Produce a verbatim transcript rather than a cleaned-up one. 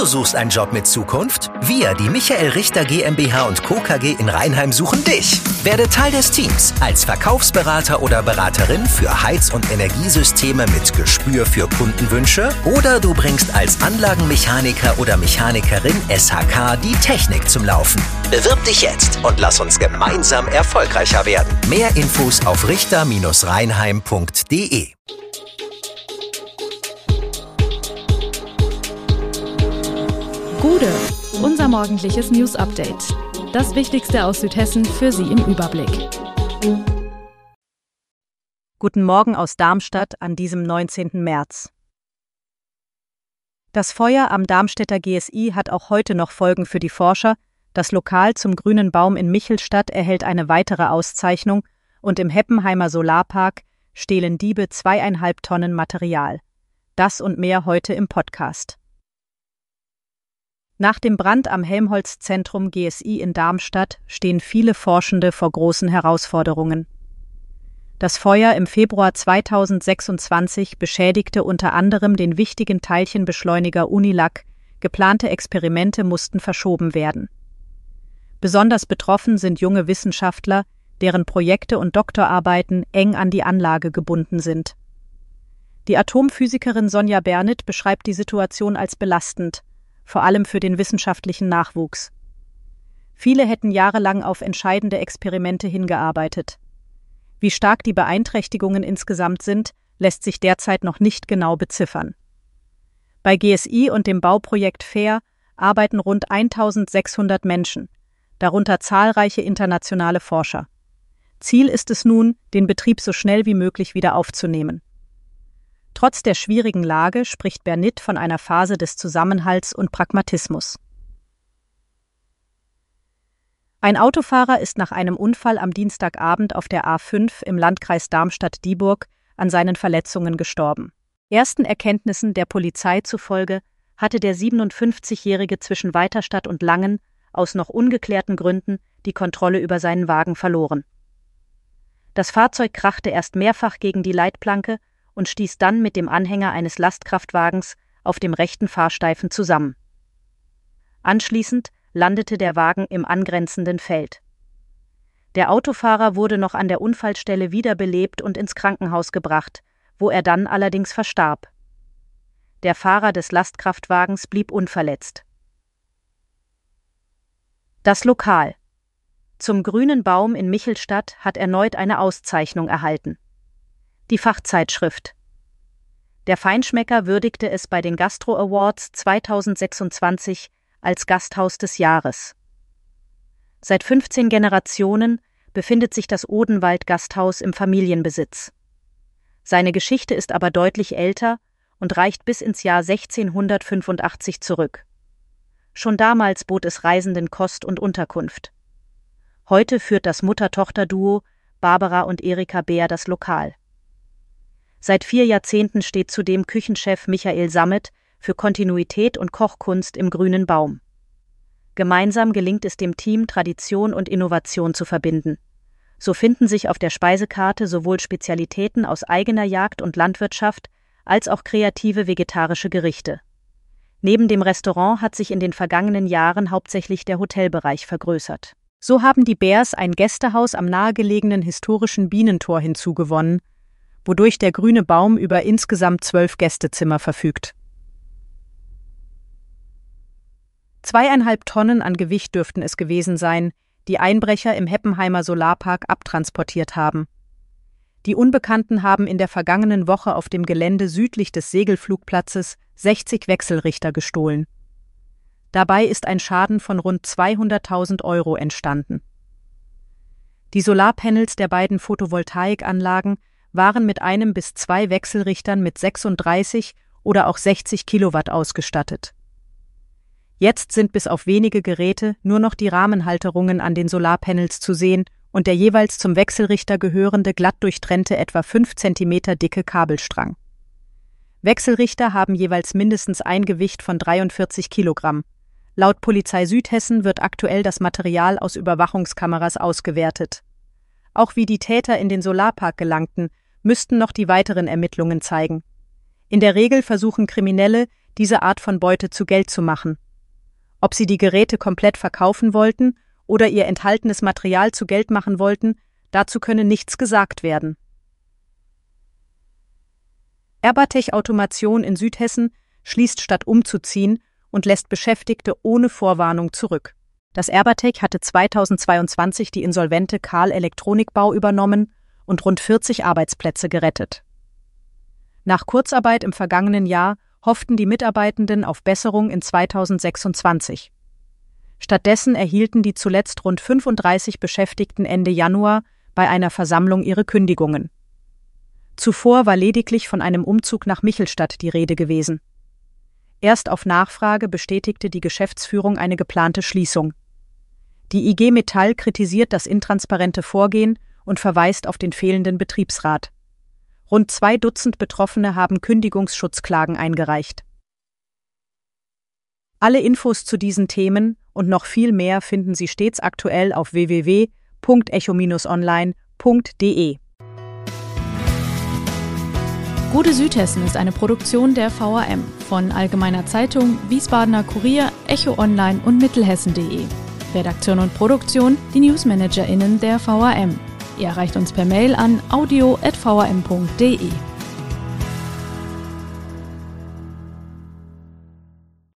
du suchst einen Job mit Zukunft? Wir, die Michael Richter GmbH und Co. K G in Rheinheim, suchen dich. Werde Teil des Teams als Verkaufsberater oder Beraterin für Heiz- und Energiesysteme mit Gespür für Kundenwünsche oder du bringst als Anlagenmechaniker oder Mechanikerin S H K die Technik zum Laufen. Bewirb dich jetzt und lass uns gemeinsam erfolgreicher werden. Mehr Infos auf richter Bindestrich rheinheim punkt de. Gude, unser morgendliches News-Update. Das Wichtigste aus Südhessen für Sie im Überblick. Guten Morgen aus Darmstadt an diesem neunzehnten März. Das Feuer am Darmstädter G S I hat auch heute noch Folgen für die Forscher. Das Lokal zum Grünen Baum in Michelstadt erhält eine weitere Auszeichnung und im Heppenheimer Solarpark stehlen Diebe zweieinhalb Tonnen Material. Das und mehr heute im Podcast. Nach dem Brand am Helmholtz-Zentrum G S I in Darmstadt stehen viele Forschende vor großen Herausforderungen. Das Feuer im Februar zweitausendsechsundzwanzig beschädigte unter anderem den wichtigen Teilchenbeschleuniger UNILAC. Geplante Experimente mussten verschoben werden. Besonders betroffen sind junge Wissenschaftler, deren Projekte und Doktorarbeiten eng an die Anlage gebunden sind. Die Atomphysikerin Sonja Bernitt beschreibt die Situation als belastend, vor allem für den wissenschaftlichen Nachwuchs. Viele hätten jahrelang auf entscheidende Experimente hingearbeitet. Wie stark die Beeinträchtigungen insgesamt sind, lässt sich derzeit noch nicht genau beziffern. Bei G S I und dem Bauprojekt FAIR arbeiten rund eintausendsechshundert Menschen, darunter zahlreiche internationale Forscher. Ziel ist es nun, den Betrieb so schnell wie möglich wieder aufzunehmen. Trotz der schwierigen Lage spricht Bernitt von einer Phase des Zusammenhalts und Pragmatismus. Ein Autofahrer ist nach einem Unfall am Dienstagabend auf der A fünf im Landkreis Darmstadt-Dieburg an seinen Verletzungen gestorben. Ersten Erkenntnissen der Polizei zufolge hatte der siebenundfünfzigjährige zwischen Weiterstadt und Langen aus noch ungeklärten Gründen die Kontrolle über seinen Wagen verloren. Das Fahrzeug krachte erst mehrfach gegen die Leitplanke und stieß dann mit dem Anhänger eines Lastkraftwagens auf dem rechten Fahrstreifen zusammen. Anschließend landete der Wagen im angrenzenden Feld. Der Autofahrer wurde noch an der Unfallstelle wiederbelebt und ins Krankenhaus gebracht, wo er dann allerdings verstarb. Der Fahrer des Lastkraftwagens blieb unverletzt. Das Lokal zum Grünen Baum in Michelstadt hat erneut eine Auszeichnung erhalten. Die Fachzeitschrift. Der Feinschmecker würdigte es bei den Gastro Awards zweitausendsechsundzwanzig als Gasthaus des Jahres. Seit fünfzehn Generationen befindet sich das Odenwald-Gasthaus im Familienbesitz. Seine Geschichte ist aber deutlich älter und reicht bis ins Jahr sechzehnhundertfünfundachtzig zurück. Schon damals bot es Reisenden Kost und Unterkunft. Heute führt das Mutter-Tochter-Duo Barbara und Erika Beer das Lokal. Seit vier Jahrzehnten steht zudem Küchenchef Michael Sammet für Kontinuität und Kochkunst im Grünen Baum. Gemeinsam gelingt es dem Team, Tradition und Innovation zu verbinden. So finden sich auf der Speisekarte sowohl Spezialitäten aus eigener Jagd und Landwirtschaft als auch kreative vegetarische Gerichte. Neben dem Restaurant hat sich in den vergangenen Jahren hauptsächlich der Hotelbereich vergrößert. So haben die Beers ein Gästehaus am nahegelegenen historischen Bienentor hinzugewonnen, wodurch der Grüne Baum über insgesamt zwölf Gästezimmer verfügt. Zweieinhalb Tonnen an Gewicht dürften es gewesen sein, die Einbrecher im Heppenheimer Solarpark abtransportiert haben. Die Unbekannten haben in der vergangenen Woche auf dem Gelände südlich des Segelflugplatzes sechzig Wechselrichter gestohlen. Dabei ist ein Schaden von rund zweihunderttausend Euro entstanden. Die Solarpanels der beiden Photovoltaikanlagen waren mit einem bis zwei Wechselrichtern mit sechsunddreißig oder auch sechzig Kilowatt ausgestattet. Jetzt sind bis auf wenige Geräte nur noch die Rahmenhalterungen an den Solarpanels zu sehen und der jeweils zum Wechselrichter gehörende glatt durchtrennte etwa fünf Zentimeter dicke Kabelstrang. Wechselrichter haben jeweils mindestens ein Gewicht von dreiundvierzig Kilogramm. Laut Polizei Südhessen wird aktuell das Material aus Überwachungskameras ausgewertet. Auch wie die Täter in den Solarpark gelangten, müssten noch die weiteren Ermittlungen zeigen. In der Regel versuchen Kriminelle, diese Art von Beute zu Geld zu machen. Ob sie die Geräte komplett verkaufen wollten oder ihr enthaltenes Material zu Geld machen wollten, dazu könne nichts gesagt werden. Erbatech Automation in Südhessen schließt statt umzuziehen und lässt Beschäftigte ohne Vorwarnung zurück. Das Erbatech hatte zweitausendzweiundzwanzig die insolvente Karl Elektronikbau übernommen und rund vierzig Arbeitsplätze gerettet. Nach Kurzarbeit im vergangenen Jahr hofften die Mitarbeitenden auf Besserung in zweitausendsechsundzwanzig. Stattdessen erhielten die zuletzt rund fünfunddreißig Beschäftigten Ende Januar bei einer Versammlung ihre Kündigungen. Zuvor war lediglich von einem Umzug nach Michelstadt die Rede gewesen. Erst auf Nachfrage bestätigte die Geschäftsführung eine geplante Schließung. Die I G Metall kritisiert das intransparente Vorgehen und verweist auf den fehlenden Betriebsrat. Rund zwei Dutzend Betroffene haben Kündigungsschutzklagen eingereicht. Alle Infos zu diesen Themen und noch viel mehr finden Sie stets aktuell auf w w w punkt echo online punkt de. Gute Südhessen ist eine Produktion der V A M von Allgemeiner Zeitung, Wiesbadener Kurier, Echo Online und Mittelhessen punkt de. Redaktion und Produktion die NewsmanagerInnen der V A M. Ihr erreicht uns per Mail an audio at v a m punkt de.